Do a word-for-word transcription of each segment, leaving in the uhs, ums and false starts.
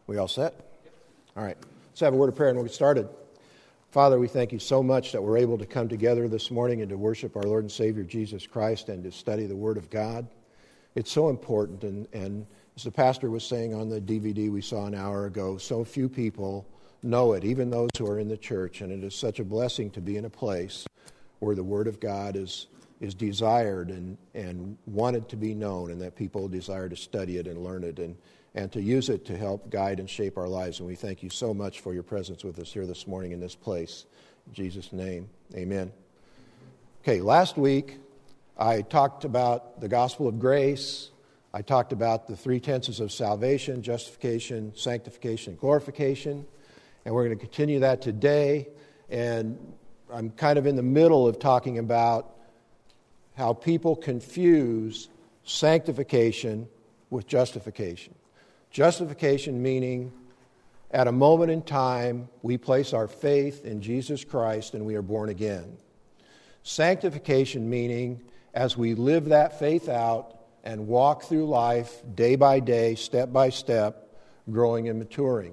We all set? All right. Let's have a word of prayer and we'll get started. Father, we thank you so much that we're able to come together this morning and to worship our Lord and Savior Jesus Christ and to study the Word of God. It's so important, and, and as the pastor was saying on the D V D we saw an hour ago, so few people know it, even those who are in the church, and it is such a blessing to be in a place where the Word of God is is desired and, and wanted to be known, and that people desire to study it and learn it and, and to use it to help guide and shape our lives. And we thank you so much for your presence with us here this morning in this place. In Jesus' name, amen. Okay, last week I talked about the gospel of grace. I talked about the three tenses of salvation: justification, sanctification, glorification. And we're going to continue that today. And I'm kind of in the middle of talking about how people confuse sanctification with justification. Justification meaning at a moment in time we place our faith in Jesus Christ and we are born again. Sanctification meaning as we live that faith out and walk through life day by day, step by step, growing and maturing.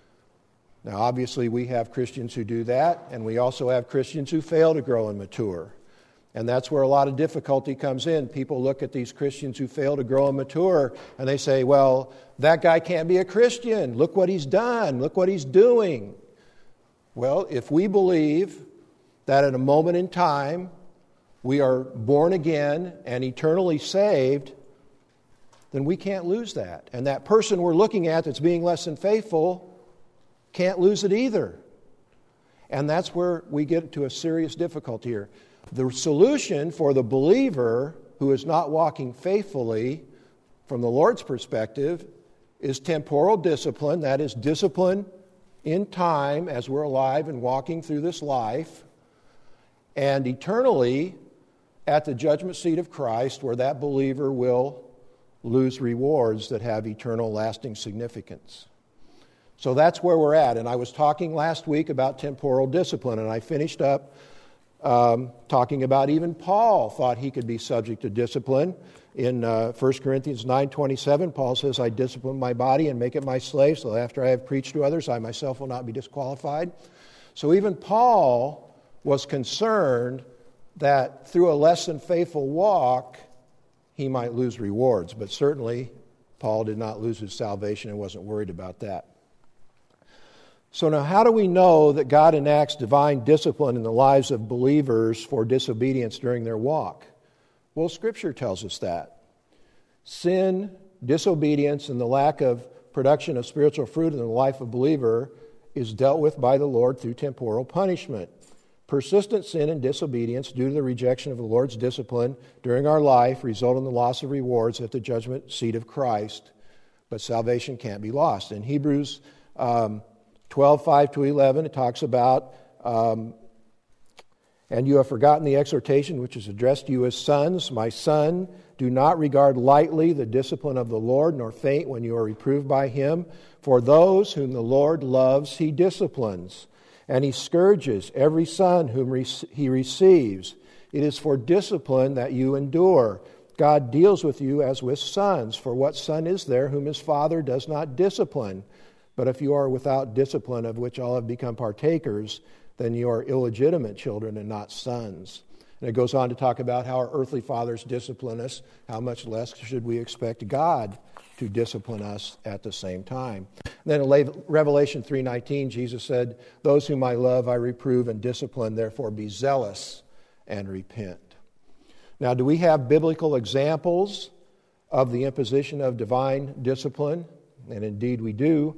Now obviously we have Christians who do that, and we also have Christians who fail to grow and mature. And that's where a lot of difficulty comes in. People look at these Christians who fail to grow and mature, and they say, well, that guy can't be a Christian. Look what he's done. Look what he's doing. Well, if we believe that at a moment in time we are born again and eternally saved, then we can't lose that. And that person we're looking at that's being less than faithful can't lose it either. And that's where we get to a serious difficulty here. The solution for the believer who is not walking faithfully from the Lord's perspective is temporal discipline, that is discipline in time as we're alive and walking through this life, and eternally at the judgment seat of Christ, where that believer will lose rewards that have eternal lasting significance. So that's where we're at. And I was talking last week about temporal discipline, and I finished up Um, talking about even Paul thought he could be subject to discipline. In uh, First Corinthians nine twenty-seven, Paul says, I discipline my body and make it my slave, so that after I have preached to others, I myself will not be disqualified. So even Paul was concerned that through a less than faithful walk, he might lose rewards. But certainly, Paul did not lose his salvation and wasn't worried about that. So now how do we know that God enacts divine discipline in the lives of believers for disobedience during their walk? Well, Scripture tells us that. Sin, disobedience, and the lack of production of spiritual fruit in the life of a believer is dealt with by the Lord through temporal punishment. Persistent sin and disobedience due to the rejection of the Lord's discipline during our life result in the loss of rewards at the judgment seat of Christ, but salvation can't be lost. In Hebrews um, twelve, five to eleven, it talks about, um, and you have forgotten the exhortation which is addressed to you as sons. My son, do not regard lightly the discipline of the Lord, nor faint when you are reproved by him. For those whom the Lord loves, he disciplines, and he scourges every son whom re- he receives. It is for discipline that you endure. God deals with you as with sons. For what son is there whom his father does not discipline? But if you are without discipline, of which all have become partakers, then you are illegitimate children and not sons. And it goes on to talk about how our earthly fathers discipline us. How much less should we expect God to discipline us at the same time? And then in Revelation three nineteen, Jesus said, those whom I love I reprove and discipline, therefore be zealous and repent. Now, do we have biblical examples of the imposition of divine discipline? And indeed we do.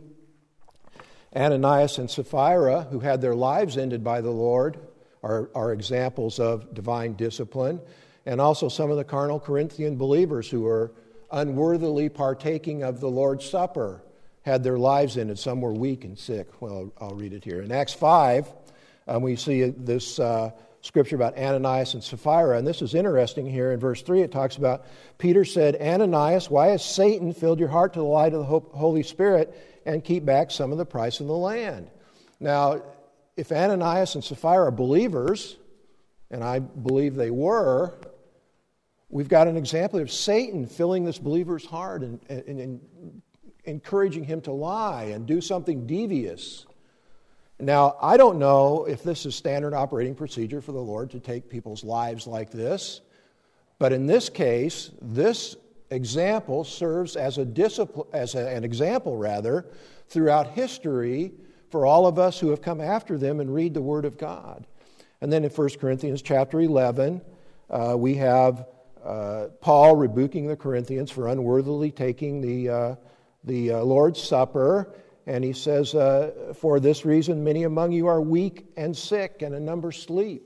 Ananias and Sapphira, who had their lives ended by the Lord, are, are examples of divine discipline. And also some of the carnal Corinthian believers who were unworthily partaking of the Lord's Supper had their lives ended. Some were weak and sick. Well, I'll read it here. In Acts five, um, we see this uh, scripture about Ananias and Sapphira. And this is interesting here in verse three. It talks about, Peter said, Ananias, why has Satan filled your heart to the light of the Holy Spirit and keep back some of the price of the land? Now, if Ananias and Sapphira are believers, and I believe they were, we've got an example of Satan filling this believer's heart and, and, and encouraging him to lie and do something devious. Now, I don't know if this is standard operating procedure for the Lord to take people's lives like this, but in this case, this example serves as a discipline, as a, an example rather, throughout history for all of us who have come after them and read the Word of God. And then in First Corinthians chapter eleven, uh, we have uh, Paul rebuking the Corinthians for unworthily taking the uh, the uh, Lord's Supper, and he says, uh, "For this reason, many among you are weak and sick, and a number sleep."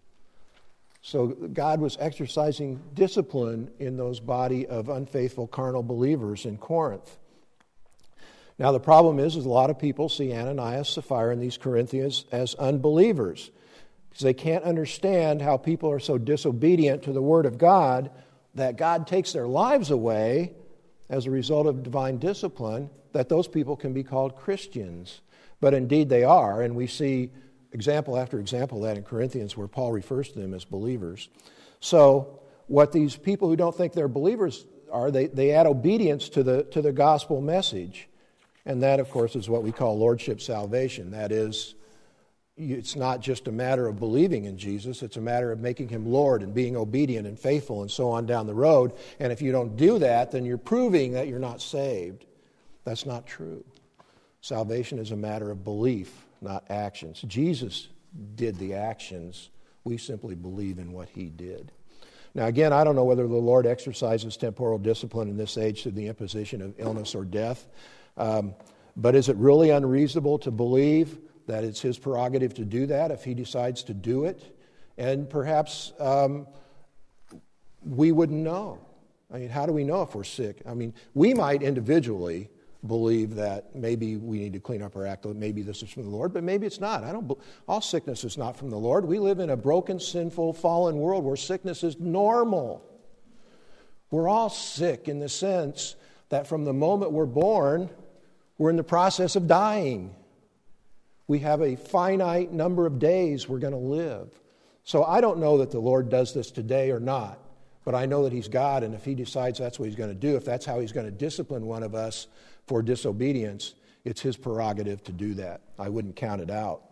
So God was exercising discipline in those body of unfaithful carnal believers in Corinth. Now the problem is, is a lot of people see Ananias, Sapphira, and these Corinthians as unbelievers because they can't understand how people are so disobedient to the Word of God that God takes their lives away as a result of divine discipline, that those people can be called Christians. But indeed they are, and we see example after example of that in Corinthians where Paul refers to them as believers. So what these people who don't think they're believers are, they, they add obedience to the to the gospel message. And that, of course, is what we call lordship salvation. That is, it's not just a matter of believing in Jesus, it's a matter of making him Lord and being obedient and faithful and so on down the road. And if you don't do that, then you're proving that you're not saved. That's not true. Salvation is a matter of belief, not actions. Jesus did the actions. We simply believe in what he did. Now again, I don't know whether the Lord exercises temporal discipline in this age through the imposition of illness or death. Um, but is it really unreasonable to believe that it's his prerogative to do that if he decides to do it? And perhaps um, we wouldn't know. I mean, how do we know if we're sick? I mean, we might individually believe that maybe we need to clean up our act, maybe this is from the Lord, but maybe it's not. I don't. All sickness is not from the Lord. We live in a broken, sinful, fallen world where sickness is normal. We're all sick in the sense that from the moment we're born, we're in the process of dying. We have a finite number of days we're going to live. So I don't know that the Lord does this today or not, but I know that he's God, and if he decides that's what he's going to do, if that's how he's going to discipline one of us for disobedience, it's his prerogative to do that. I wouldn't count it out.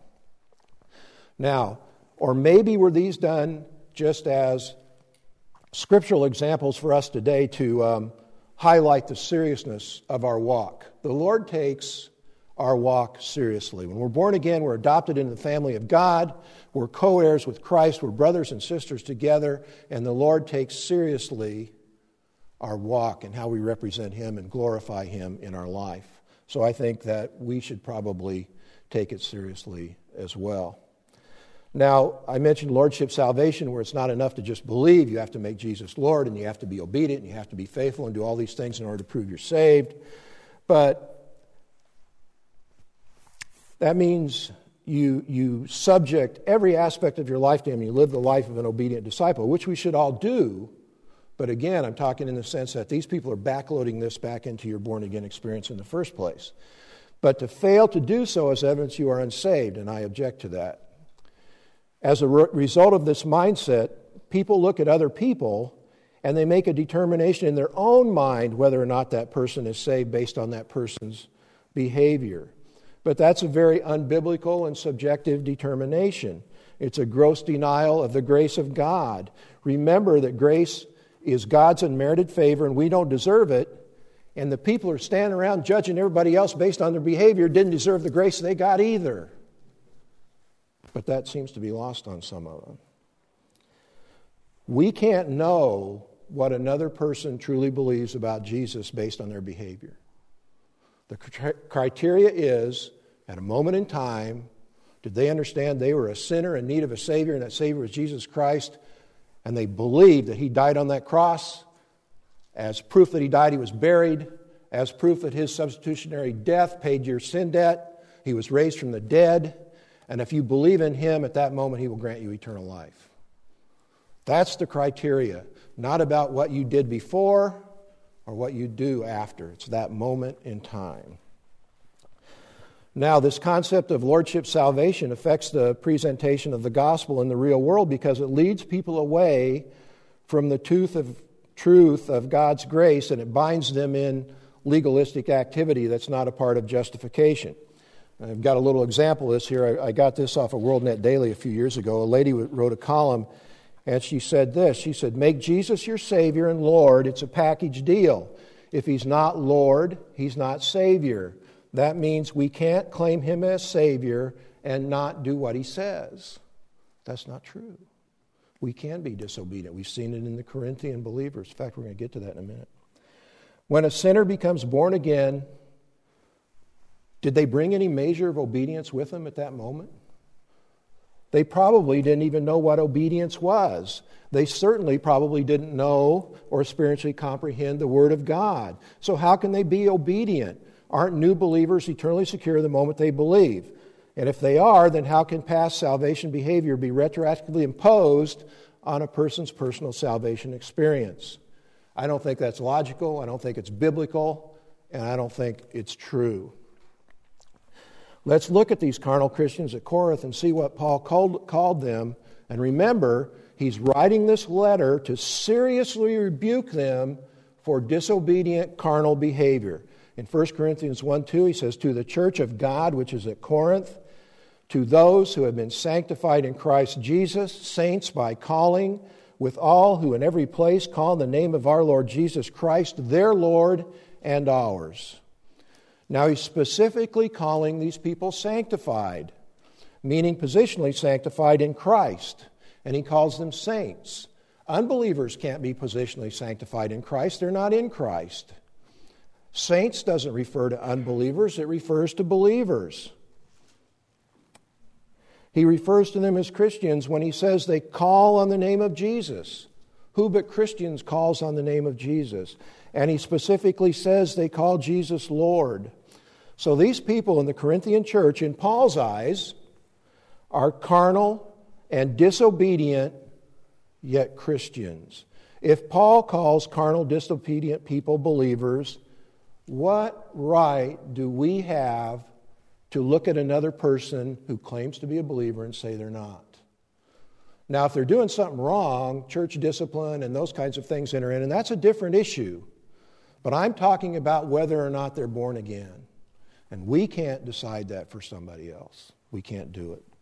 Now, or maybe were these done just as scriptural examples for us today to um, highlight the seriousness of our walk. The Lord takes our walk seriously. When we're born again, we're adopted into the family of God. We're co-heirs with Christ. We're brothers and sisters together. And the Lord takes seriously our walk and how we represent him and glorify him in our life. So I think that we should probably take it seriously as well. Now, I mentioned lordship salvation, where it's not enough to just believe. You have to make Jesus Lord, and you have to be obedient, and you have to be faithful and do all these things in order to prove you're saved. But that means you, you subject every aspect of your life to him. You live the life of an obedient disciple, which we should all do. But again, I'm talking in the sense that these people are backloading this back into your born-again experience in the first place. But to fail to do so is evidence you are unsaved, and I object to that. As a re- result of this mindset, people look at other people and they make a determination in their own mind whether or not that person is saved based on that person's behavior. But that's a very unbiblical and subjective determination. It's a gross denial of the grace of God. Remember that grace is God's unmerited favor and we don't deserve it. And the people who are standing around judging everybody else based on their behavior didn't deserve the grace they got either. But that seems to be lost on some of them. We can't know what another person truly believes about Jesus based on their behavior. The criteria is, at a moment in time, did they understand they were a sinner in need of a Savior, and that Savior was Jesus Christ, and they believed that he died on that cross. As proof that he died, he was buried. As proof that his substitutionary death paid your sin debt, he was raised from the dead. And if you believe in him, at that moment, he will grant you eternal life. That's the criteria. Not about what you did before or what you do after. It's that moment in time. Now, this concept of lordship salvation affects the presentation of the gospel in the real world because it leads people away from the truth of, truth of God's grace, and it binds them in legalistic activity that's not a part of justification. I've got a little example of this here. I, I got this off of WorldNet Daily a few years ago. A lady wrote a column, and she said this. She said, "Make Jesus your Savior and Lord. It's a package deal. If He's not Lord, He's not Savior. That means we can't claim Him as Savior and not do what He says." That's not true. We can be disobedient. We've seen it in the Corinthian believers. In fact, we're going to get to that in a minute. When a sinner becomes born again, did they bring any measure of obedience with them at that moment? They probably didn't even know what obedience was. They certainly probably didn't know or spiritually comprehend the Word of God. So how can they be obedient? Aren't new believers eternally secure the moment they believe? And if they are, then how can past salvation behavior be retroactively imposed on a person's personal salvation experience? I don't think that's logical. I don't think it's biblical. And I don't think it's true. Let's look at these carnal Christians at Corinth and see what Paul called, called them. And remember, he's writing this letter to seriously rebuke them for disobedient carnal behavior. In First Corinthians one two, he says, "To the church of God which is at Corinth, to those who have been sanctified in Christ Jesus, saints by calling, with all who in every place call the name of our Lord Jesus Christ, their Lord and ours." Now he's specifically calling these people sanctified, meaning positionally sanctified in Christ, and he calls them saints. Unbelievers can't be positionally sanctified in Christ. They're not in Christ. Saints doesn't refer to unbelievers. It refers to believers. He refers to them as Christians when he says they call on the name of Jesus. Who but Christians calls on the name of Jesus? And he specifically says they call Jesus Lord. So these people in the Corinthian church, in Paul's eyes, are carnal and disobedient, yet Christians. If Paul calls carnal, disobedient people believers, what right do we have to look at another person who claims to be a believer and say they're not? Now, if they're doing something wrong, church discipline and those kinds of things enter in, and that's a different issue. But I'm talking about whether or not they're born again. And we can't decide that for somebody else. We can't do it.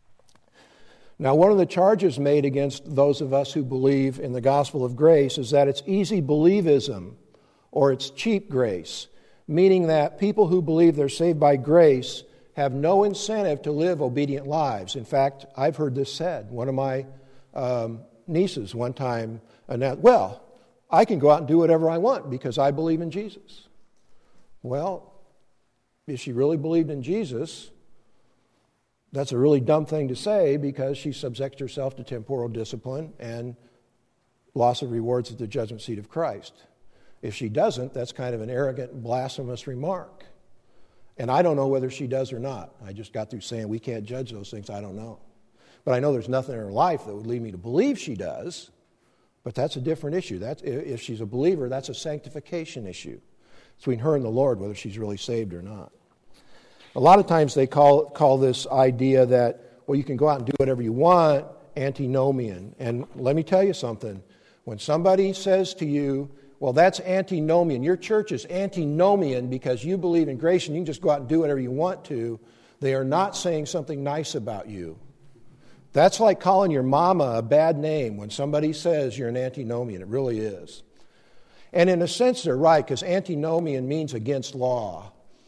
Now, one of the charges made against those of us who believe in the gospel of grace is that it's easy believism, or it's cheap grace, meaning that people who believe they're saved by grace have no incentive to live obedient lives. In fact, I've heard this said. One of my um, nieces one time announced, "Well, I can go out and do whatever I want because I believe in Jesus." Well, if she really believed in Jesus, that's a really dumb thing to say because she subjects herself to temporal discipline and loss of rewards at the judgment seat of Christ. If she doesn't, that's kind of an arrogant, blasphemous remark. And I don't know whether she does or not. I just got through saying we can't judge those things. I don't know. But I know there's nothing in her life that would lead me to believe she does. But that's a different issue. That's, if she's a believer, that's a sanctification issue. It's between her and the Lord whether she's really saved or not. A lot of times they call, call this idea that, well, you can go out and do whatever you want, antinomian. And let me tell you something. When somebody says to you, well, that's antinomian, your church is antinomian because you believe in grace and you can just go out and do whatever you want to, they are not saying something nice about you. That's like calling your mama a bad name when somebody says you're an antinomian. It really is. And in a sense, they're right, because antinomian means against law.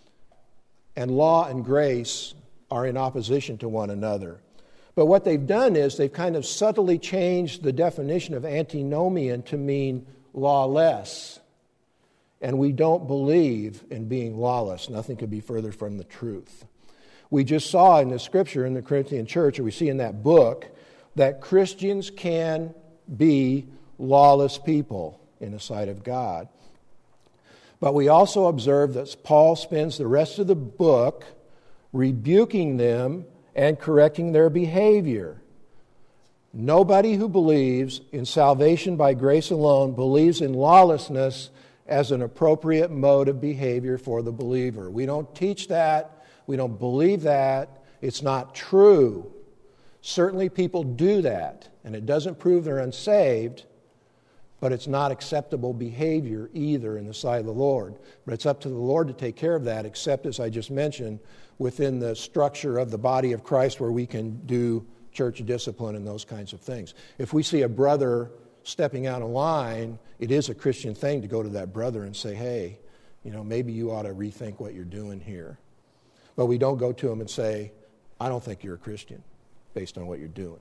And law and grace are in opposition to one another. But what they've done is they've kind of subtly changed the definition of antinomian to mean lawless. And we don't believe in being lawless. Nothing could be further from the truth. We just saw in the scripture in the Corinthian church, or we see in that book, that Christians can be lawless people in the sight of God. But we also observe that Paul spends the rest of the book rebuking them and correcting their behavior. Nobody who believes in salvation by grace alone believes in lawlessness as an appropriate mode of behavior for the believer. We don't teach that. We don't believe that. It's not true. Certainly people do that, and it doesn't prove they're unsaved, but it's not acceptable behavior either in the sight of the Lord. But it's up to the Lord to take care of that, except, as I just mentioned, within the structure of the body of Christ where we can do church discipline and those kinds of things. If we see a brother stepping out of line, it is a Christian thing to go to that brother and say, hey, you know, maybe you ought to rethink what you're doing here. But we don't go to him and say, I don't think you're a Christian based on what you're doing.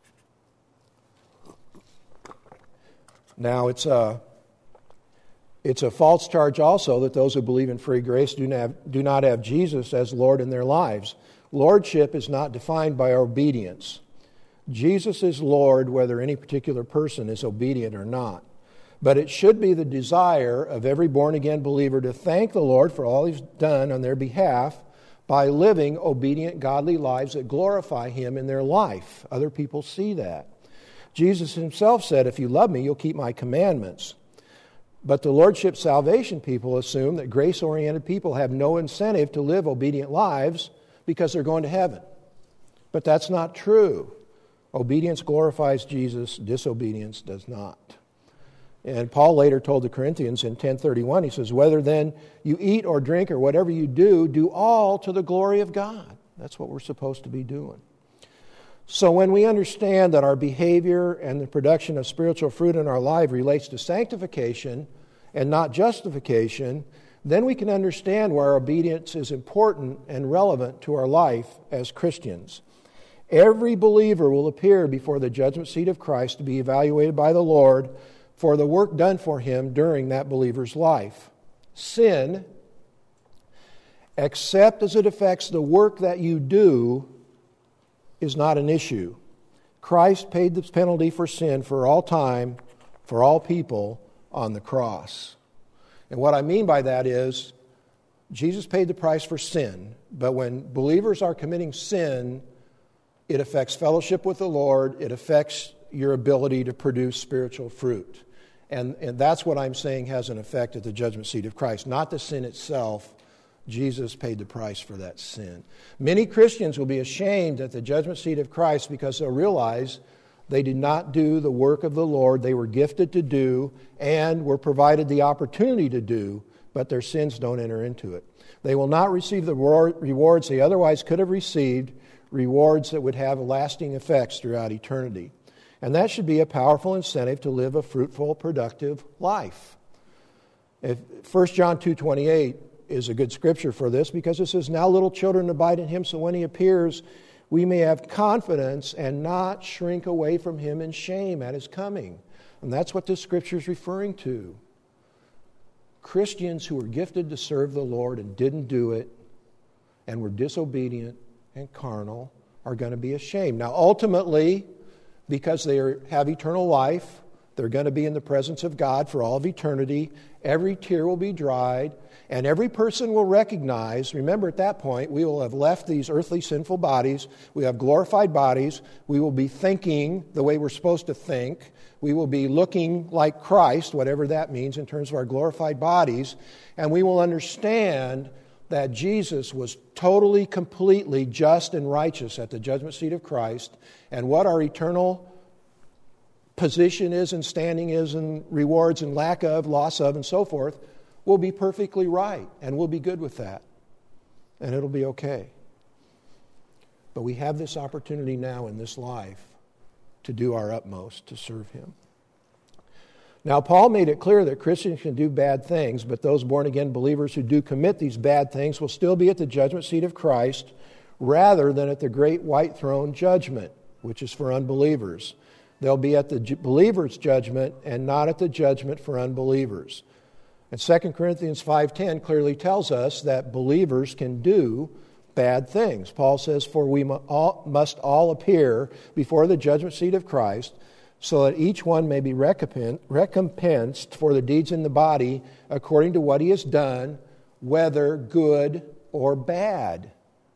Now, it's a, it's a false charge also that those who believe in free grace do not have, do not have Jesus as Lord in their lives. Lordship is not defined by our obedience. Jesus is Lord whether any particular person is obedient or not. But it should be the desire of every born-again believer to thank the Lord for all He's done on their behalf by living obedient, godly lives that glorify Him in their life. Other people see that. Jesus Himself said, if you love me, you'll keep my commandments. But the Lordship salvation people assume that grace-oriented people have no incentive to live obedient lives because they're going to heaven. But that's not true. Obedience glorifies Jesus, disobedience does not. And Paul later told the Corinthians in ten thirty-one, he says, whether then you eat or drink or whatever you do, do all to the glory of God. That's what we're supposed to be doing. So when we understand that our behavior and the production of spiritual fruit in our life relates to sanctification and not justification, then we can understand why our obedience is important and relevant to our life as Christians. Every believer will appear before the judgment seat of Christ to be evaluated by the Lord for the work done for him during that believer's life. Sin, except as it affects the work that you do, is not an issue. Christ paid the penalty for sin for all time, for all people on the cross. And what I mean by that is, Jesus paid the price for sin, but when believers are committing sin, it affects fellowship with the Lord, it affects your ability to produce spiritual fruit. And, and that's what I'm saying has an effect at the judgment seat of Christ. Not the sin itself. Jesus paid the price for that sin. Many Christians will be ashamed at the judgment seat of Christ because they'll realize they did not do the work of the Lord they were gifted to do and were provided the opportunity to do, but their sins don't enter into it. They will not receive the rewards they otherwise could have received, rewards that would have lasting effects throughout eternity. And that should be a powerful incentive to live a fruitful, productive life. If First John two twenty-eight is a good scripture for this because it says, now little children abide in Him, so when He appears, we may have confidence and not shrink away from Him in shame at His coming. And that's what this scripture is referring to. Christians who were gifted to serve the Lord and didn't do it and were disobedient and carnal are going to be ashamed. Now, ultimately, because they are, have eternal life, they're going to be in the presence of God for all of eternity. Every tear will be dried, and every person will recognize, remember at that point, we will have left these earthly sinful bodies. We have glorified bodies. We will be thinking the way we're supposed to think. We will be looking like Christ, whatever that means in terms of our glorified bodies. And we will understand that Jesus was totally, completely just and righteous at the judgment seat of Christ, and what our eternal position is and standing is and rewards and lack of, loss of, and so forth will be perfectly right, and we'll be good with that, and it'll be okay. But we have this opportunity now in this life to do our utmost to serve Him. Now, Paul made it clear that Christians can do bad things, but those born-again believers who do commit these bad things will still be at the judgment seat of Christ rather than at the great white throne judgment, which is for unbelievers. They'll be at the believer's judgment and not at the judgment for unbelievers. And Second Corinthians five ten clearly tells us that believers can do bad things. Paul says, for we must all appear before the judgment seat of Christ, so that each one may be recompensed for the deeds in the body according to what he has done, whether good or bad.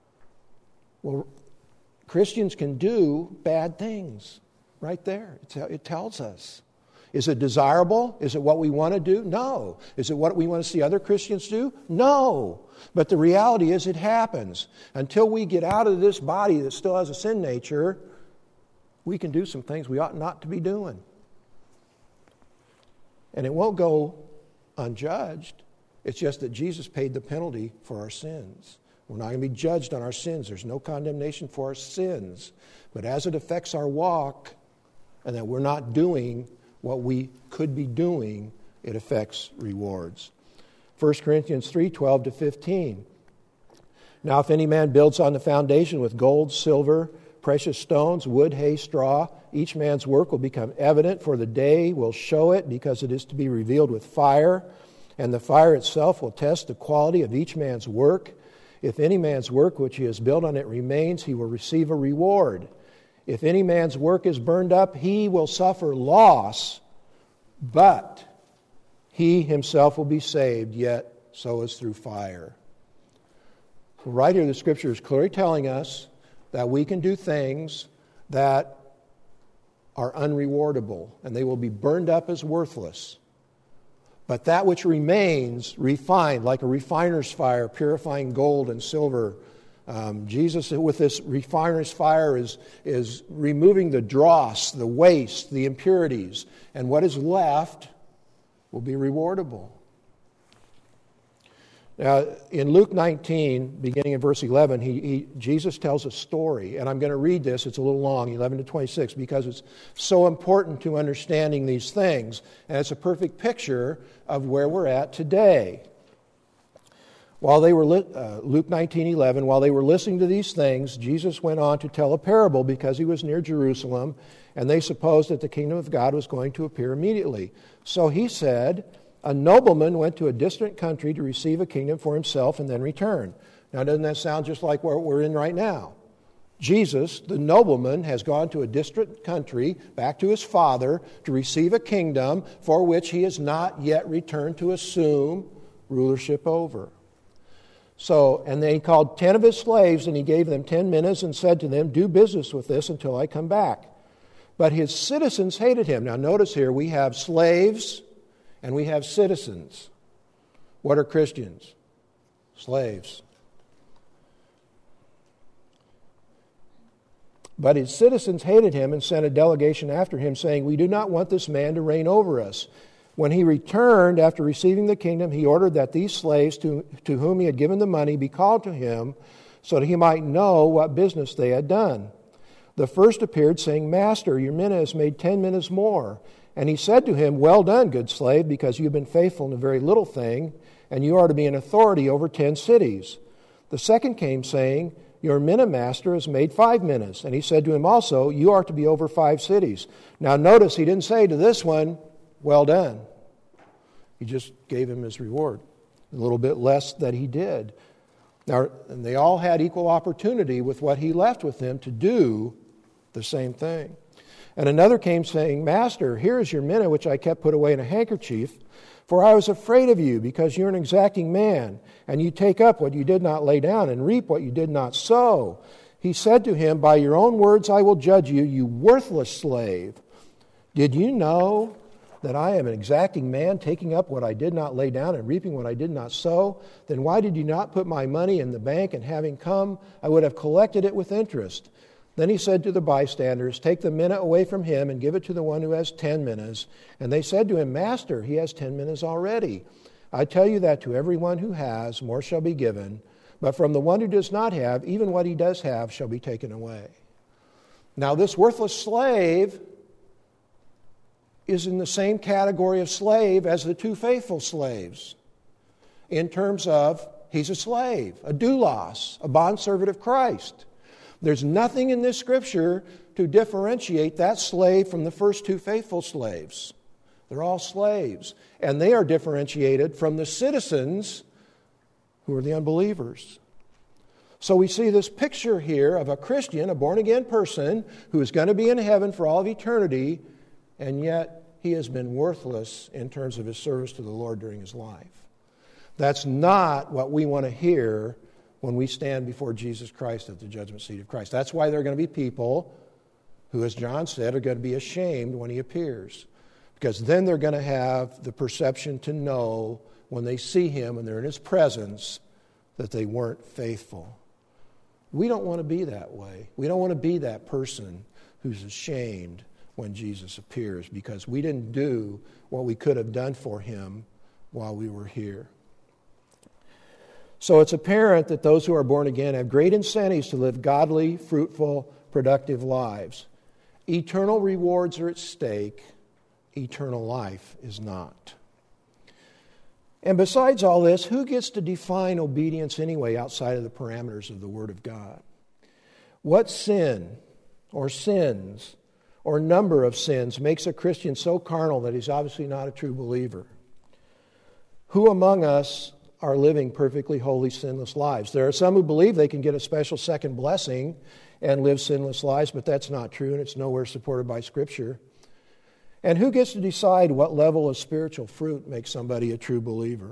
Well, Christians can do bad things right there. It tells us. Is it desirable? Is it what we want to do? No. Is it what we want to see other Christians do? No. But the reality is it happens. Until we get out of this body that still has a sin nature, we can do some things we ought not to be doing. And it won't go unjudged. It's just that Jesus paid the penalty for our sins. We're not going to be judged on our sins. There's no condemnation for our sins. But as it affects our walk, and that we're not doing what we could be doing, it affects rewards. First Corinthians three, twelve to fifteen. Now if any man builds on the foundation with gold, silver, precious stones, wood, hay, straw, each man's work will become evident, for the day will show it, because it is to be revealed with fire, and the fire itself will test the quality of each man's work. If any man's work which he has built on it remains, he will receive a reward. If any man's work is burned up, he will suffer loss, but he himself will be saved, yet so is through fire. So right here, the Scripture is clearly telling us that we can do things that are unrewardable, and they will be burned up as worthless. But that which remains, refined, like a refiner's fire, purifying gold and silver. Um, Jesus, with this refiner's fire, is, is removing the dross, the waste, the impurities, and what is left will be rewardable. Now, in Luke nineteen, beginning in verse eleven, he, he, Jesus tells a story, and I'm going to read this. It's a little long, eleven to twenty-six, because it's so important to understanding these things, and it's a perfect picture of where we're at today. While they were li- uh, Luke nineteen eleven, while they were listening to these things, Jesus went on to tell a parable because he was near Jerusalem, and they supposed that the kingdom of God was going to appear immediately. So he said, a nobleman went to a distant country to receive a kingdom for himself and then return. Now, doesn't that sound just like what we're in right now? Jesus, the nobleman, has gone to a distant country, back to his father, to receive a kingdom for which he has not yet returned to assume rulership over. So, and then he called ten of his slaves, and he gave them ten minas and said to them, do business with this until I come back. But his citizens hated him. Now, notice here, we have slaves and we have citizens. What are Christians? Slaves. But his citizens hated him and sent a delegation after him, saying, we do not want this man to reign over us. When he returned after receiving the kingdom, he ordered that these slaves to, to whom he had given the money be called to him, so that he might know what business they had done. The first appeared, saying, Master, your mina has made ten minas more. And he said to him, well done, good slave, because you have been faithful in a very little thing, and you are to be an authority over ten cities. The second came, saying, your mina master has made five minas. And he said to him also, you are to be over five cities. Now notice, he didn't say to this one, well done. He just gave him his reward, a little bit less that he did. Now, and they all had equal opportunity with what he left with them to do the same thing. And another came saying, Master, here is your mina which I kept put away in a handkerchief, for I was afraid of you, because you're an exacting man, and you take up what you did not lay down, and reap what you did not sow. He said to him, by your own words I will judge you, you worthless slave. Did you know that I am an exacting man, taking up what I did not lay down and reaping what I did not sow? Then why did you not put my money in the bank, and having come, I would have collected it with interest? Then he said to the bystanders, take the mina away from him and give it to the one who has ten minas. And they said to him, Master, he has ten minas already. I tell you that to everyone who has, more shall be given. But from the one who does not have, even what he does have shall be taken away. Now this worthless slave is in the same category of slave as the two faithful slaves, in terms of he's a slave, a doulos, a bondservant of Christ. There's nothing in this scripture to differentiate that slave from the first two faithful slaves. They're all slaves. And they are differentiated from the citizens who are the unbelievers. So we see this picture here of a Christian, a born-again person, who is going to be in heaven for all of eternity, and yet he has been worthless in terms of his service to the Lord during his life. That's not what we want to hear when we stand before Jesus Christ at the judgment seat of Christ. That's why there are going to be people who, as John said, are going to be ashamed when he appears. Because then they're going to have the perception to know when they see him and they're in his presence that they weren't faithful. We don't want to be that way. We don't want to be that person who's ashamed when Jesus appears, because we didn't do what we could have done for him while we were here. So it's apparent that those who are born again have great incentives to live godly, fruitful, productive lives. Eternal rewards are at stake. Eternal life is not. And besides all this, who gets to define obedience anyway outside of the parameters of the Word of God? What sin or sins or number of sins makes a Christian so carnal that he's obviously not a true believer? Who among us are living perfectly holy, sinless lives? There are some who believe they can get a special second blessing and live sinless lives, but that's not true, and it's nowhere supported by Scripture. And who gets to decide what level of spiritual fruit makes somebody a true believer?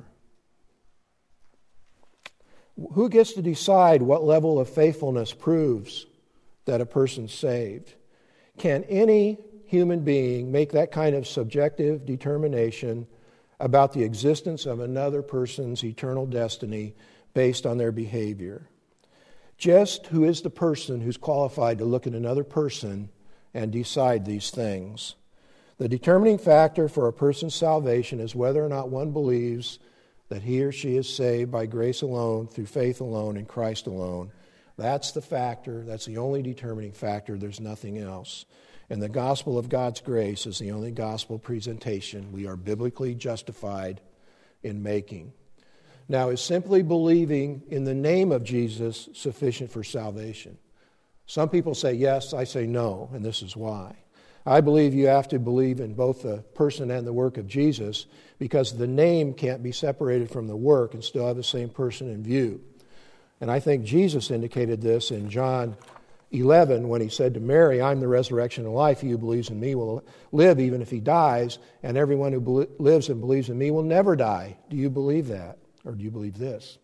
Who gets to decide what level of faithfulness proves that a person's saved? Can any human being make that kind of subjective determination about the existence of another person's eternal destiny based on their behavior? Just who is the person who's qualified to look at another person and decide these things? The determining factor for a person's salvation is whether or not one believes that he or she is saved by grace alone, through faith alone, in Christ alone. That's the factor. That's the only determining factor. There's nothing else. And the gospel of God's grace is the only gospel presentation we are biblically justified in making. Now, is simply believing in the name of Jesus sufficient for salvation? Some people say yes, I say no, and this is why. I believe you have to believe in both the person and the work of Jesus, because the name can't be separated from the work and still have the same person in view. And I think Jesus indicated this in John eleven when he said to Mary, I'm the resurrection and life. He who believes in me will live even if he dies, and everyone who be- lives and believes in me will never die. Do you believe that? Or do you believe this?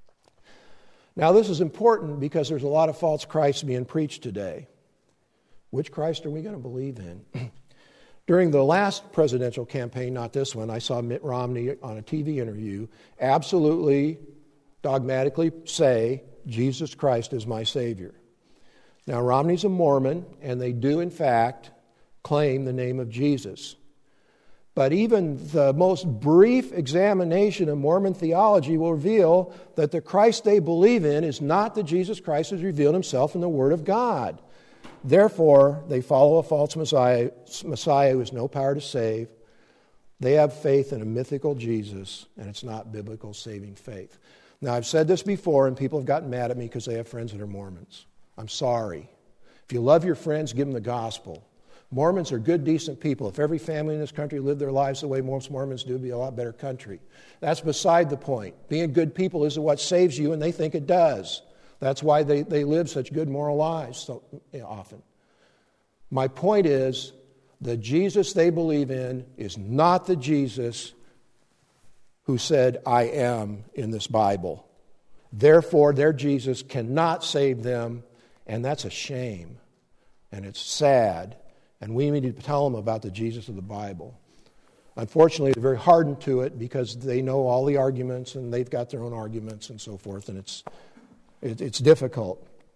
Now, this is important because there's a lot of false Christs being preached today. Which Christ are we going to believe in? During the last presidential campaign, not this one, I saw Mitt Romney on a T V interview absolutely, dogmatically say, Jesus Christ is my Savior. Now, Romney's a Mormon, and they do, in fact, claim the name of Jesus. But even the most brief examination of Mormon theology will reveal that the Christ they believe in is not the Jesus Christ who has revealed himself in the Word of God. Therefore, they follow a false Messiah, Messiah who has no power to save. They have faith in a mythical Jesus, and it's not biblical saving faith. Now, I've said this before, and people have gotten mad at me because they have friends that are Mormons. I'm sorry. If you love your friends, give them the gospel. Mormons are good, decent people. If every family in this country lived their lives the way most Mormons do, it would be a lot better country. That's beside the point. Being good people isn't what saves you, and they think it does. That's why they, they live such good moral lives so you know, often. My point is, the Jesus they believe in is not the Jesus who said, I am, in this Bible. Therefore, their Jesus cannot save them, and that's a shame. And it's sad. And we need to tell them about the Jesus of the Bible. Unfortunately, they're very hardened to it because they know all the arguments, and they've got their own arguments and so forth, and it's It's difficult.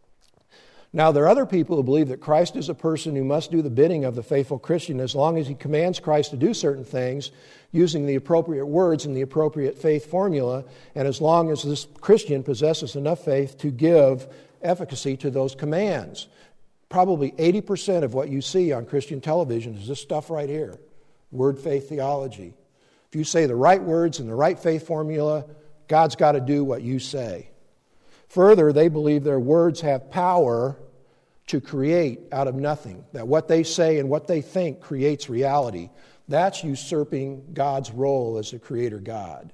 Now, there are other people who believe that Christ is a person who must do the bidding of the faithful Christian as long as he commands Christ to do certain things using the appropriate words and the appropriate faith formula, and as long as this Christian possesses enough faith to give efficacy to those commands. Probably eighty percent of what you see on Christian television is this stuff right here, word faith theology. If you say the right words and the right faith formula, God's got to do what you say. Further, they believe their words have power to create out of nothing, that what they say and what they think creates reality. That's usurping God's role as the creator God.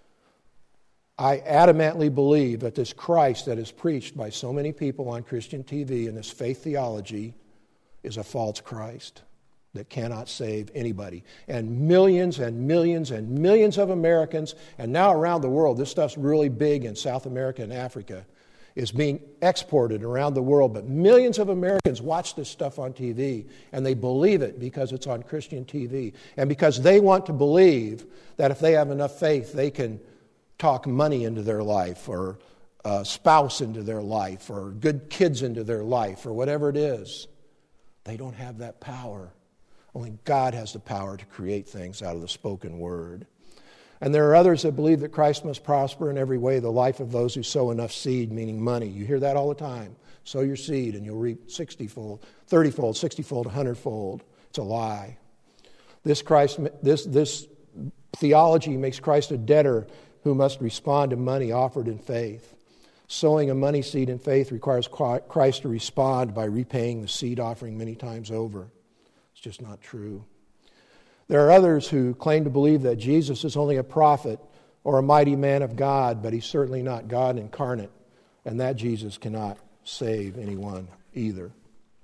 I adamantly believe that this Christ that is preached by so many people on Christian T V and this faith theology is a false Christ that cannot save anybody. And millions and millions and millions of Americans, and now around the world, this stuff's really big in South America and Africa, is being exported around the world. But millions of Americans watch this stuff on T V, and they believe it because it's on Christian T V. And because they want to believe that if they have enough faith, they can talk money into their life, or a spouse into their life, or good kids into their life, or whatever it is. They don't have that power. Only God has the power to create things out of the spoken word. And there are others that believe that Christ must prosper in every way the life of those who sow enough seed, meaning money. You hear that all the time. Sow your seed and you'll reap sixty-fold, thirty-fold, sixty-fold, one hundred-fold. It's a lie. This Christ, this, this theology makes Christ a debtor who must respond to money offered in faith. Sowing a money seed in faith requires Christ to respond by repaying the seed offering many times over. It's just not true. There are others who claim to believe that Jesus is only a prophet or a mighty man of God, but he's certainly not God incarnate, and that Jesus cannot save anyone either.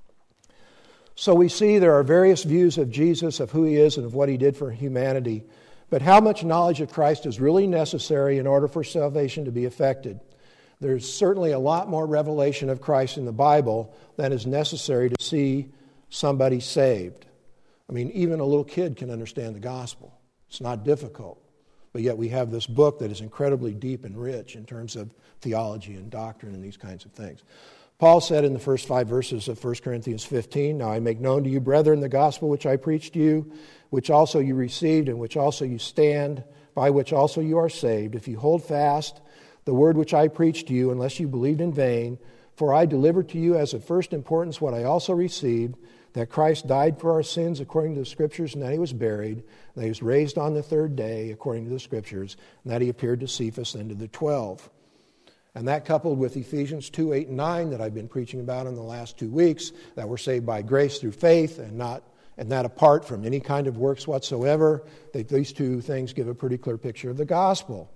So we see there are various views of Jesus, of who he is, and of what he did for humanity. But how much knowledge of Christ is really necessary in order for salvation to be effected? There's certainly a lot more revelation of Christ in the Bible than is necessary to see somebody saved. I mean, even a little kid can understand the gospel. It's not difficult. But yet we have this book that is incredibly deep and rich in terms of theology and doctrine and these kinds of things. Paul said in the first five verses of First Corinthians fifteen, "Now I make known to you, brethren, the gospel which I preached to you, which also you received, and which also you stand, by which also you are saved, if you hold fast the word which I preached to you, unless you believed in vain. For I delivered to you as of first importance what I also received, that Christ died for our sins according to the Scriptures, and that he was buried, and that he was raised on the third day according to the Scriptures, and that he appeared to Cephas and to the twelve." And that coupled with Ephesians two, eight, and nine that I've been preaching about in the last two weeks, that we're saved by grace through faith and not and that apart from any kind of works whatsoever, that these two things give a pretty clear picture of the gospel.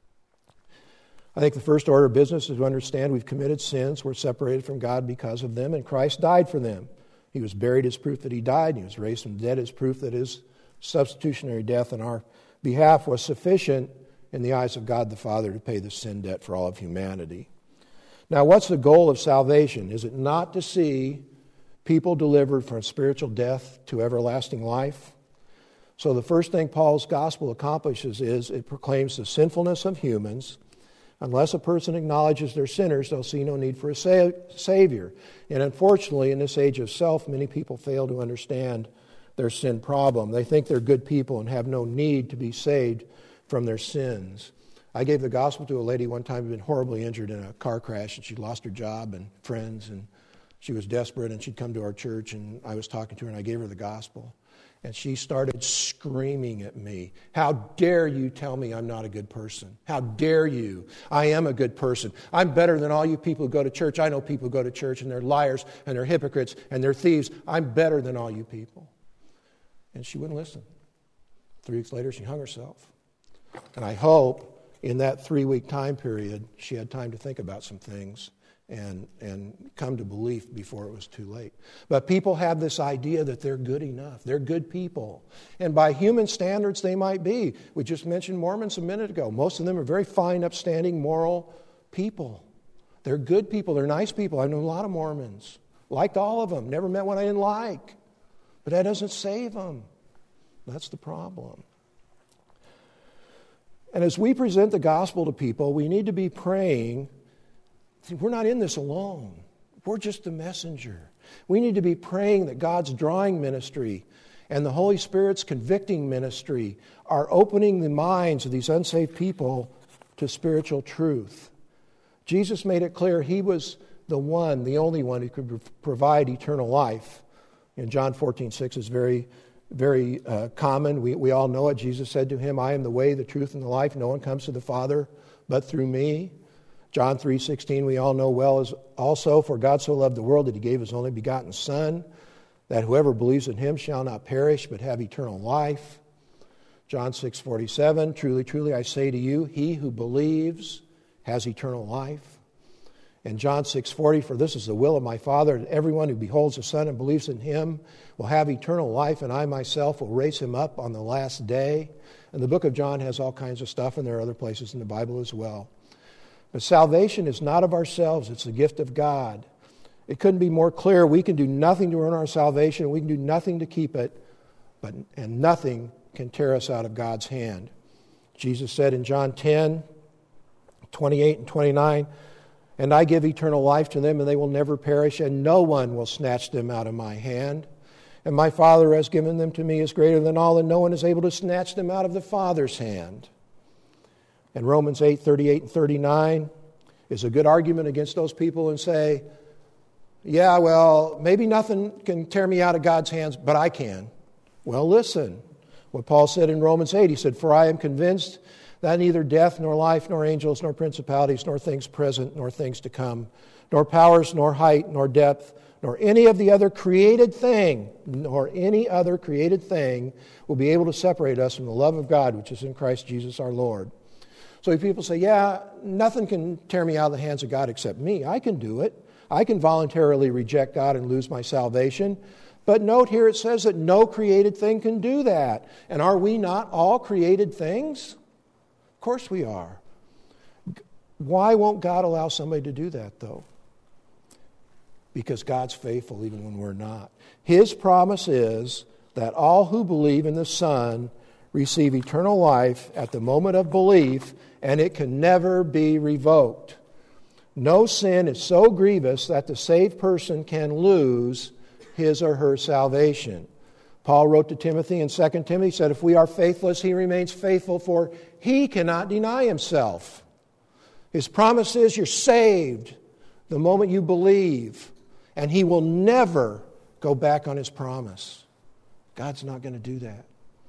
I think the first order of business is to understand we've committed sins, we're separated from God because of them, and Christ died for them. He was buried as proof that he died, and he was raised from the dead as proof that his substitutionary death on our behalf was sufficient in the eyes of God the Father to pay the sin debt for all of humanity. Now, what's the goal of salvation? Is it not to see people delivered from spiritual death to everlasting life? So the first thing Paul's gospel accomplishes is it proclaims the sinfulness of humans. Unless a person acknowledges they're sinners, they'll see no need for a sa- Savior. And unfortunately, in this age of self, many people fail to understand their sin problem. They think they're good people and have no need to be saved from their sins. I gave the gospel to a lady one time who had been horribly injured in a car crash, and she'd lost her job and friends, and she was desperate, and she'd come to our church, and I was talking to her, and I gave her the gospel. And she started screaming at me, "How dare you tell me I'm not a good person? How dare you? I am a good person. I'm better than all you people who go to church. I know people who go to church and they're liars and they're hypocrites and they're thieves. I'm better than all you people." And she wouldn't listen. Three weeks later, she hung herself. And I hope in that three-week time period, she had time to think about some things and and come to belief before it was too late. But people have this idea that they're good enough. They're good people. And by human standards, they might be. We just mentioned Mormons a minute ago. Most of them are very fine, upstanding, moral people. They're good people. They're nice people. I know a lot of Mormons. Liked all of them. Never met one I didn't like. But that doesn't save them. That's the problem. And as we present the gospel to people, we need to be praying. See, we're not in this alone. We're just the messenger. We need to be praying that God's drawing ministry and the Holy Spirit's convicting ministry are opening the minds of these unsaved people to spiritual truth. Jesus made it clear he was the one, the only one who could provide eternal life. In John fourteen six is very, very uh, common. We, we all know it. Jesus said to him, "I am the way, the truth, and the life. No one comes to the Father but through me." John three sixteen, we all know well as also, "For God so loved the world that he gave his only begotten Son, that whoever believes in him shall not perish but have eternal life." John six forty-seven, "Truly, truly, I say to you, he who believes has eternal life." And John six forty, "For this is the will of my Father, that everyone who beholds the Son and believes in him will have eternal life, and I myself will raise him up on the last day." And the book of John has all kinds of stuff, and there are other places in the Bible as well. But salvation is not of ourselves. It's the gift of God. It couldn't be more clear. We can do nothing to earn our salvation. We can do nothing to keep it. But, and nothing can tear us out of God's hand. Jesus said in John ten, twenty-eight and twenty-nine, "And I give eternal life to them, and they will never perish, and no one will snatch them out of my hand." and my Father has given them to me is greater than all, and no one is able to snatch them out of the Father's hand. And Romans eight, thirty-eight and thirty-nine is a good argument against those people and say, yeah, well, maybe nothing can tear me out of God's hands, but I can. Well, listen, what Paul said in Romans eight, he said, for I am convinced that neither death, nor life, nor angels, nor principalities, nor things present, nor things to come, nor powers, nor height, nor depth, nor any of the other created thing, nor any other created thing will be able to separate us from the love of God, which is in Christ Jesus our Lord. So if people say, yeah, nothing can tear me out of the hands of God except me, I can do it. I can voluntarily reject God and lose my salvation. But note here it says that no created thing can do that. And are we not all created things? Of course we are. Why won't God allow somebody to do that, though? Because God's faithful even when we're not. His promise is that all who believe in the Son receive eternal life at the moment of belief, and it can never be revoked. No sin is so grievous that the saved person can lose his or her salvation. Paul wrote to Timothy in Second Timothy, said, if we are faithless, he remains faithful, for he cannot deny himself. His promise is you're saved the moment you believe, and he will never go back on his promise. God's not going to do that.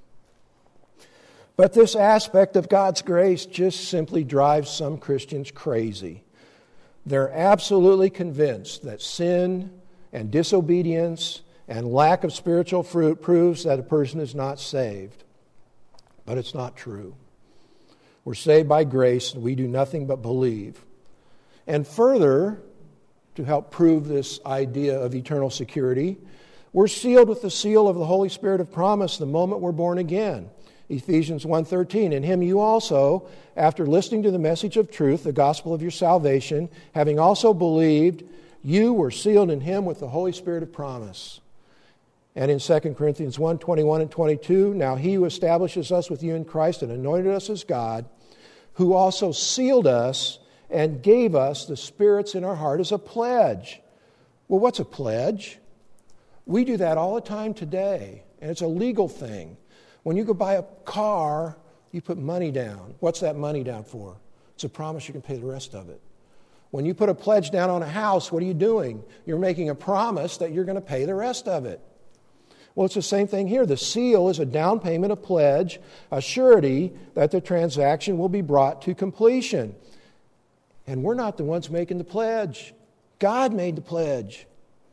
But this aspect of God's grace just simply drives some Christians crazy. They're absolutely convinced that sin and disobedience and lack of spiritual fruit proves that a person is not saved. But it's not true. We're saved by grace, and we do nothing but believe. And further, to help prove this idea of eternal security, we're sealed with the seal of the Holy Spirit of promise the moment we're born again. Ephesians one thirteen, in him you also, after listening to the message of truth, the gospel of your salvation, having also believed, you were sealed in him with the Holy Spirit of promise. And in Second Corinthians one twenty-one and twenty-two, now he who establishes us with you in Christ and anointed us as God, who also sealed us and gave us the spirits in our heart as a pledge. Well, what's a pledge? We do that all the time today, and it's a legal thing. When you go buy a car, you put money down. What's that money down for? It's a promise you can pay the rest of it. When you put a pledge down on a house, what are you doing? You're making a promise that you're going to pay the rest of it. Well, it's the same thing here. The seal is a down payment, a pledge, a surety that the transaction will be brought to completion. And we're not the ones making the pledge. God made the pledge.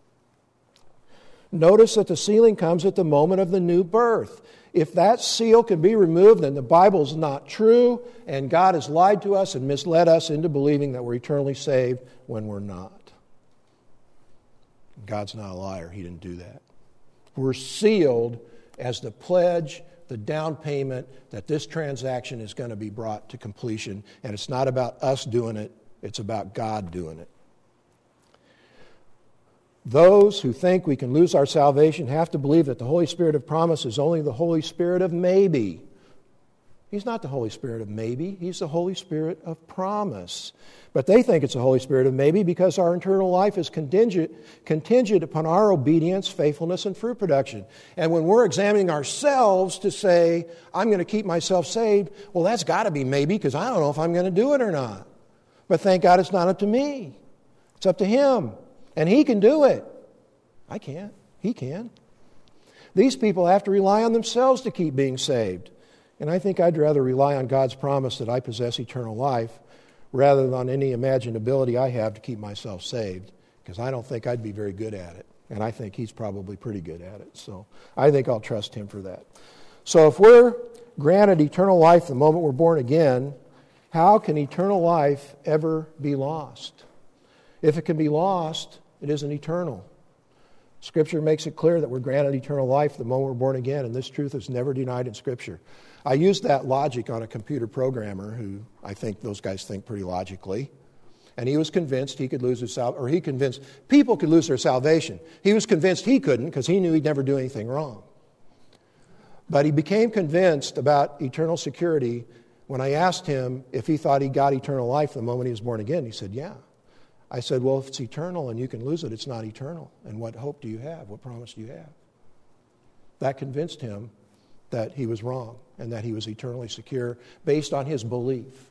Notice that the sealing comes at the moment of the new birth. If that seal can be removed, then the Bible's not true, and God has lied to us and misled us into believing that we're eternally saved when we're not. God's not a liar. He didn't do that. We're sealed as the pledge, the down payment, that this transaction is going to be brought to completion. And it's not about us doing it. It's about God doing it. Those who think we can lose our salvation have to believe that the Holy Spirit of promise is only the Holy Spirit of maybe. He's not the Holy Spirit of maybe. He's the Holy Spirit of promise. But they think it's the Holy Spirit of maybe because our eternal life is contingent, contingent upon our obedience, faithfulness, and fruit production. And when we're examining ourselves to say, I'm going to keep myself saved, well, that's got to be maybe because I don't know if I'm going to do it or not. But thank God it's not up to me. It's up to Him. And He can do it. I can't. He can. These people have to rely on themselves to keep being saved. And I think I'd rather rely on God's promise that I possess eternal life rather than on any imaginability I have to keep myself saved, because I don't think I'd be very good at it. And I think He's probably pretty good at it. So I think I'll trust Him for that. So if we're granted eternal life the moment we're born again, how can eternal life ever be lost? If it can be lost, it isn't eternal. Scripture makes it clear that we're granted eternal life the moment we're born again, and this truth is never denied in Scripture. I used that logic on a computer programmer who I think those guys think pretty logically. And he was convinced he could lose his salvation, or he convinced people could lose their salvation. He was convinced he couldn't because he knew he'd never do anything wrong. But he became convinced about eternal security when I asked him if he thought he got eternal life the moment he was born again. He said, yeah. I said, well, if it's eternal and you can lose it, it's not eternal. And what hope do you have? What promise do you have? That convinced him that he was wrong and that he was eternally secure based on his belief.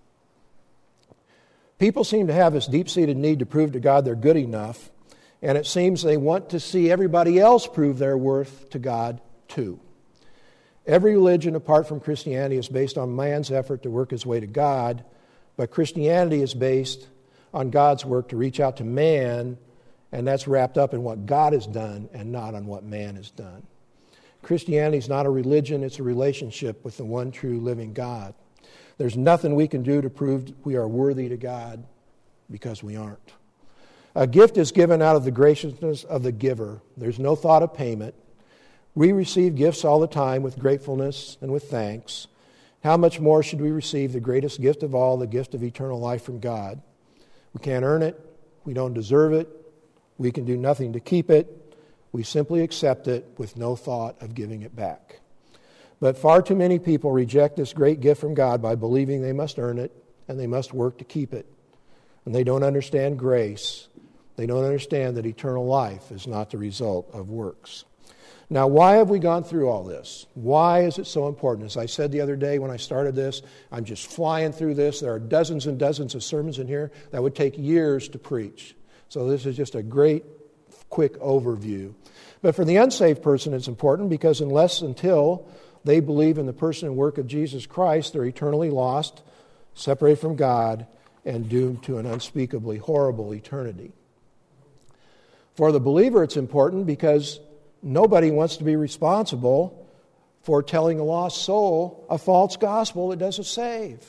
People seem to have this deep-seated need to prove to God they're good enough, and it seems they want to see everybody else prove their worth to God too. Every religion apart from Christianity is based on man's effort to work his way to God, but Christianity is based on God's work to reach out to man, and that's wrapped up in what God has done and not on what man has done. Christianity is not a religion, it's a relationship with the one true living God. There's nothing we can do to prove we are worthy to God because we aren't. A gift is given out of the graciousness of the giver. There's no thought of payment. We receive gifts all the time with gratefulness and with thanks. How much more should we receive the greatest gift of all, the gift of eternal life from God? We can't earn it. We don't deserve it. We can do nothing to keep it. We simply accept it with no thought of giving it back. But far too many people reject this great gift from God by believing they must earn it and they must work to keep it. And they don't understand grace. They don't understand that eternal life is not the result of works. Now, why have we gone through all this? Why is it so important? As I said the other day when I started this, I'm just flying through this. There are dozens and dozens of sermons in here that would take years to preach. So this is just a great, quick overview. But for the unsaved person, it's important because unless until they believe in the person and work of Jesus Christ, they're eternally lost, separated from God, and doomed to an unspeakably horrible eternity. For the believer, it's important because nobody wants to be responsible for telling a lost soul a false gospel that doesn't save.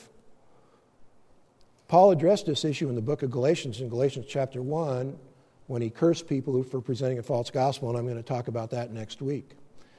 Paul addressed this issue in the book of Galatians, in Galatians chapter one, when he cursed people for presenting a false gospel, and I'm going to talk about that next week.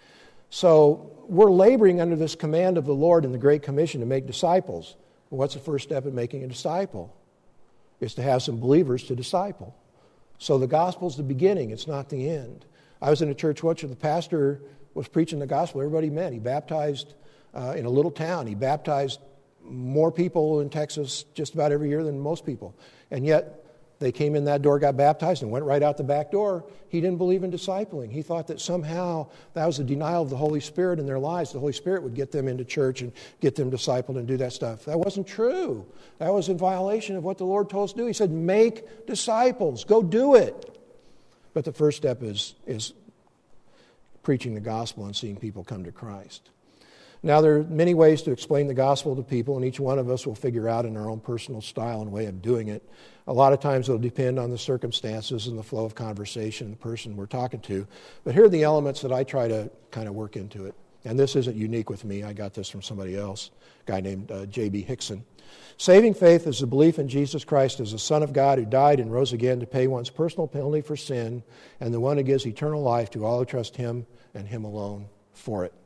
So we're laboring under this command of the Lord in the Great Commission to make disciples. What's the first step in making a disciple? It's to have some believers to disciple. So the gospel's the beginning, it's not the end. I was in a church once where the pastor was preaching the gospel. Everybody met. He baptized uh, in a little town. He baptized more people in Texas just about every year than most people. And yet they came in that door, got baptized, and went right out the back door. He didn't believe in discipling. He thought that somehow that was a denial of the Holy Spirit in their lives. The Holy Spirit would get them into church and get them discipled and do that stuff. That wasn't true. That was in violation of what the Lord told us to do. He said, make disciples. Go do it. But the first step is, is preaching the gospel and seeing people come to Christ. Now, there are many ways to explain the gospel to people, and each one of us will figure out in our own personal style and way of doing it. A lot of times it will depend on the circumstances and the flow of conversation, the person we're talking to. But here are the elements that I try to kind of work into it. And this isn't unique with me. I got this from somebody else, a guy named uh, J B Hickson. Saving faith is the belief in Jesus Christ as the Son of God who died and rose again to pay one's personal penalty for sin, and the one who gives eternal life to all who trust Him and Him alone for it.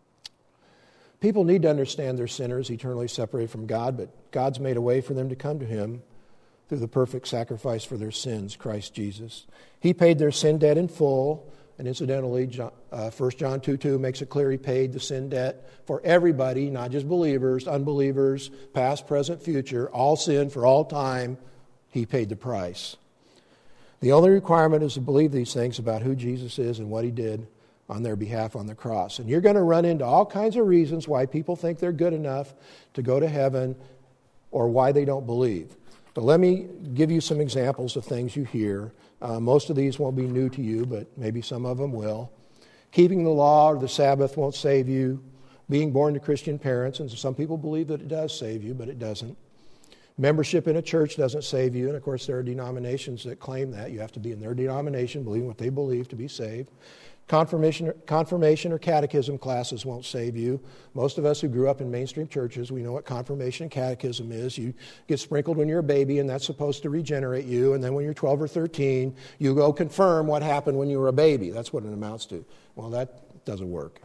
People need to understand they're sinners, eternally separated from God, but God's made a way for them to come to Him through the perfect sacrifice for their sins, Christ Jesus. He paid their sin debt in full, and incidentally, John, uh, First John two two makes it clear He paid the sin debt for everybody, not just believers, unbelievers, past, present, future, all sin for all time. He paid the price. The only requirement is to believe these things about who Jesus is and what He did on their behalf on the cross. And you're going to run into all kinds of reasons why people think they're good enough to go to heaven or why they don't believe. But let me give you some examples of things you hear. Uh, most of these won't be new to you, but maybe some of them will. Keeping the law or the Sabbath won't save you. Being born to Christian parents, and some people believe that it does save you, but it doesn't. Membership in a church doesn't save you, and of course there are denominations that claim that. You have to be in their denomination, believing what they believe to be saved. Confirmation, confirmation or catechism classes won't save you. Most of us who grew up in mainstream churches, we know what confirmation and catechism is. You get sprinkled when you're a baby, and that's supposed to regenerate you. And then when you're twelve or thirteen, you go confirm what happened when you were a baby. That's what it amounts to. Well, that doesn't work.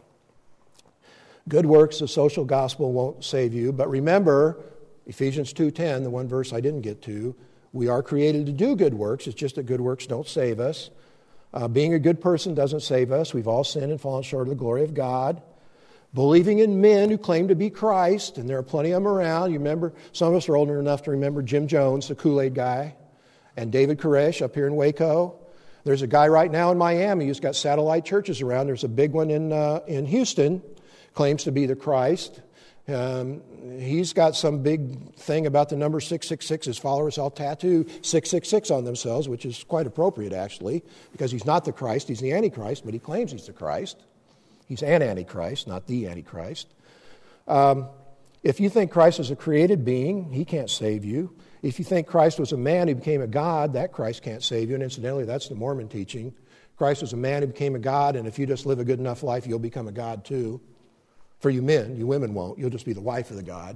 Good works, the social gospel won't save you. But remember, Ephesians two ten, the one verse I didn't get to, we are created to do good works. It's just that good works don't save us. Uh, being a good person doesn't save us. We've all sinned and fallen short of the glory of God. Believing in men who claim to be Christ, and there are plenty of them around. You remember, some of us are older enough to remember Jim Jones, the Kool-Aid guy, and David Koresh up here in Waco. There's a guy right now in Miami who's got satellite churches around. There's a big one in uh, in Houston, claims to be the Christ. Um, he's got some big thing about the number six six six. His followers all tattoo six six six on themselves, which is quite appropriate, actually, because he's not the Christ. He's the Antichrist, but he claims he's the Christ. He's an Antichrist, not the Antichrist. Um, if you think Christ is a created being, he can't save you. If you think Christ was a man who became a God, that Christ can't save you. And incidentally, that's the Mormon teaching. Christ was a man who became a God, and if you just live a good enough life, you'll become a God too. For you men, you women won't. You'll just be the wife of the God.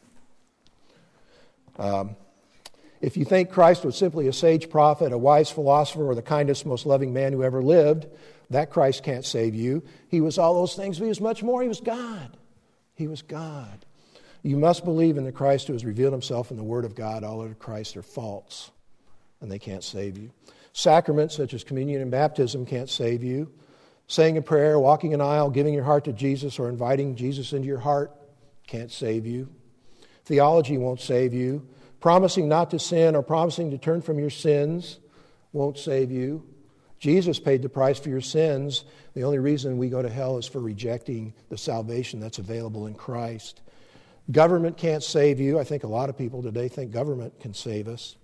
Um, if you think Christ was simply a sage prophet, a wise philosopher, or the kindest, most loving man who ever lived, that Christ can't save you. He was all those things, but he was much more. He was God. He was God. You must believe in the Christ who has revealed himself in the Word of God. All other Christs are false, and they can't save you. Sacraments such as communion and baptism can't save you. Saying a prayer, walking an aisle, giving your heart to Jesus, or inviting Jesus into your heart can't save you. Theology won't save you. Promising not to sin or promising to turn from your sins won't save you. Jesus paid the price for your sins. The only reason we go to hell is for rejecting the salvation that's available in Christ. Government can't save you. I think a lot of people today think government can save us.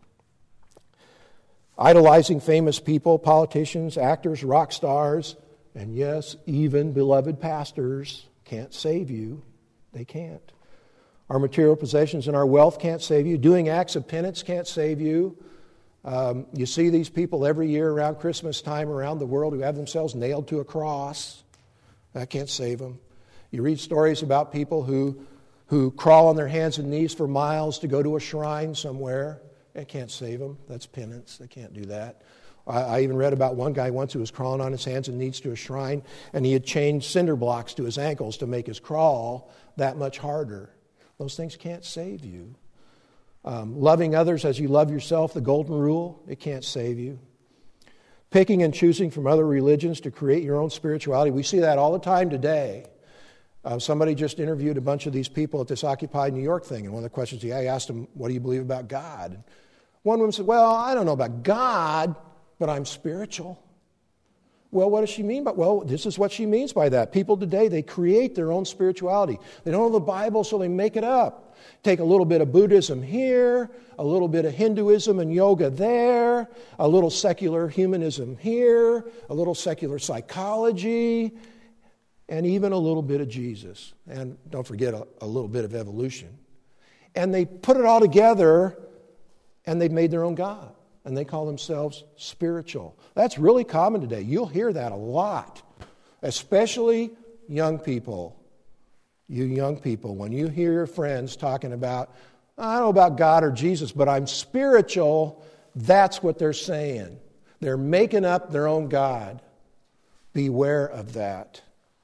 Idolizing famous people, politicians, actors, rock stars, and yes, even beloved pastors can't save you. They can't. Our material possessions and our wealth can't save you. Doing acts of penance can't save you. Um, you see these people every year around Christmas time around the world who have themselves nailed to a cross. That can't save them. You read stories about people who, who crawl on their hands and knees for miles to go to a shrine somewhere. That can't save them. That's penance. They can't do that. I even read about one guy once who was crawling on his hands and knees to a shrine, and he had chained cinder blocks to his ankles to make his crawl that much harder. Those things can't save you. Um, loving others as you love yourself, the golden rule, it can't save you. Picking and choosing from other religions to create your own spirituality. We see that all the time today. Uh, somebody just interviewed a bunch of these people at this Occupy New York thing, and one of the questions he asked them, what do you believe about God? And one woman said, well, I don't know about God, but I'm spiritual. Well, what does she mean by, well, this is what she means by that. People today, they create their own spirituality. They don't know the Bible, so they make it up. Take a little bit of Buddhism here, a little bit of Hinduism and yoga there, a little secular humanism here, a little secular psychology, and even a little bit of Jesus. And don't forget a, a little bit of evolution. And they put it all together, and they've made their own God. And they call themselves spiritual. That's really common today. You'll hear that a lot, especially young people. You young people, when you hear your friends talking about, I don't know about God or Jesus, but I'm spiritual, that's what they're saying. They're making up their own God. Beware of that.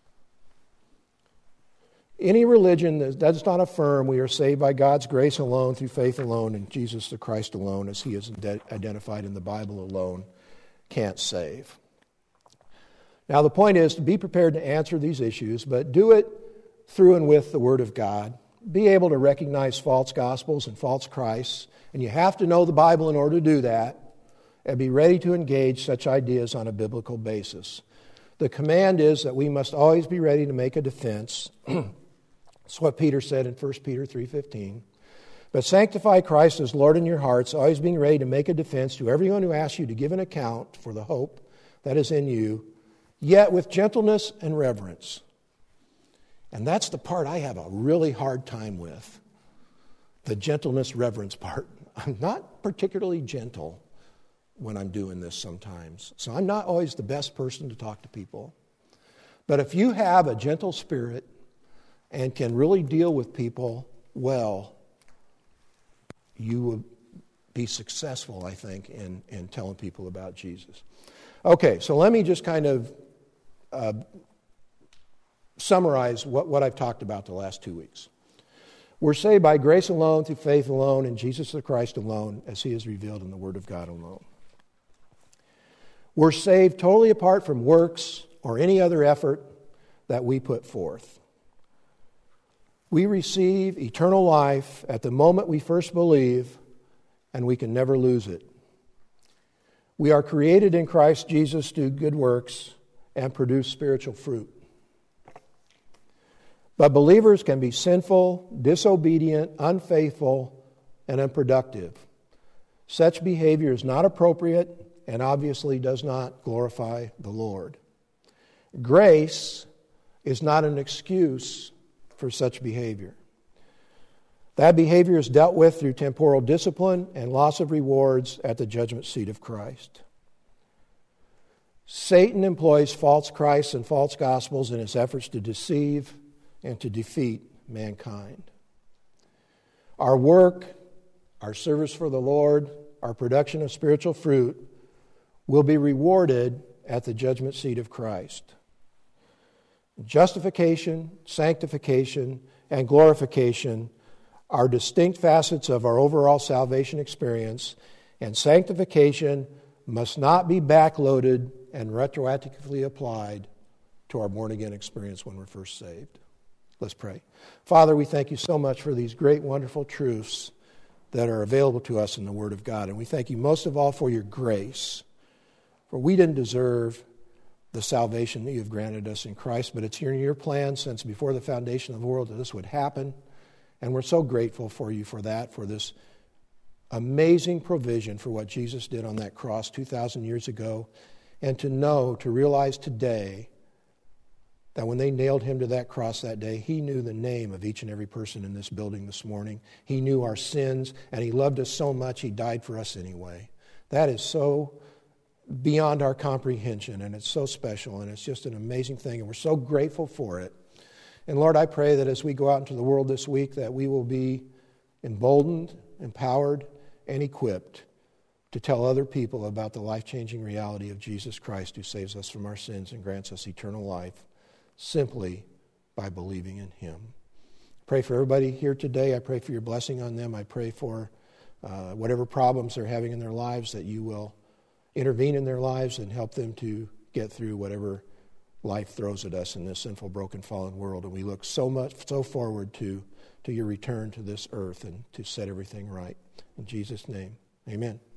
Any religion that does not affirm we are saved by God's grace alone, through faith alone, in Jesus the Christ alone, as he is identified in the Bible alone, can't save. Now the point is to be prepared to answer these issues, but do it through and with the Word of God. Be able to recognize false gospels and false Christs, and you have to know the Bible in order to do that, and be ready to engage such ideas on a biblical basis. The command is that we must always be ready to make a defense. That's what Peter said in First Peter three fifteen. But sanctify Christ as Lord in your hearts, always being ready to make a defense to everyone who asks you to give an account for the hope that is in you, yet with gentleness and reverence. And that's the part I have a really hard time with, the gentleness, reverence part. I'm not particularly gentle when I'm doing this sometimes. So I'm not always the best person to talk to people. But if you have a gentle spirit and can really deal with people well, you will be successful, I think, in, in telling people about Jesus. Okay, so let me just kind of uh, summarize what, what I've talked about the last two weeks. We're saved by grace alone, through faith alone, in Jesus the Christ alone, as he is revealed in the Word of God alone. We're saved totally apart from works or any other effort that we put forth. We receive eternal life at the moment we first believe, and we can never lose it. We are created in Christ Jesus to do good works and produce spiritual fruit. But believers can be sinful, disobedient, unfaithful, and unproductive. Such behavior is not appropriate and obviously does not glorify the Lord. Grace is not an excuse for such behavior. That behavior is dealt with through temporal discipline and loss of rewards at the judgment seat of Christ. Satan employs false Christs and false gospels in his efforts to deceive and to defeat mankind. Our work, our service for the Lord, our production of spiritual fruit will be rewarded at the judgment seat of Christ. Justification, sanctification, and glorification are distinct facets of our overall salvation experience, and sanctification must not be backloaded and retroactively applied to our born-again experience when we're first saved. Let's pray. Father, we thank you so much for these great, wonderful truths that are available to us in the Word of God. And we thank you most of all for your grace. For we didn't deserve the salvation that you have granted us in Christ, but it's here in your plan since before the foundation of the world that this would happen. And we're so grateful for you for that, for this amazing provision for what Jesus did on that cross two thousand years ago. And to know, to realize today that when they nailed him to that cross that day, he knew the name of each and every person in this building this morning. He knew our sins, and he loved us so much, he died for us anyway. That is so beyond our comprehension, and it's so special, and it's just an amazing thing, and we're so grateful for it. And Lord, I pray that as we go out into the world this week, that we will be emboldened, empowered, and equipped to tell other people about the life-changing reality of Jesus Christ, who saves us from our sins and grants us eternal life simply by believing in him. Pray for everybody here today. I pray for your blessing on them. I pray for uh, whatever problems they're having in their lives, that you will intervene in their lives and help them to get through whatever life throws at us in this sinful, broken, fallen world. And we look so much, so forward to, to your return to this earth and to set everything right. In Jesus' name, amen.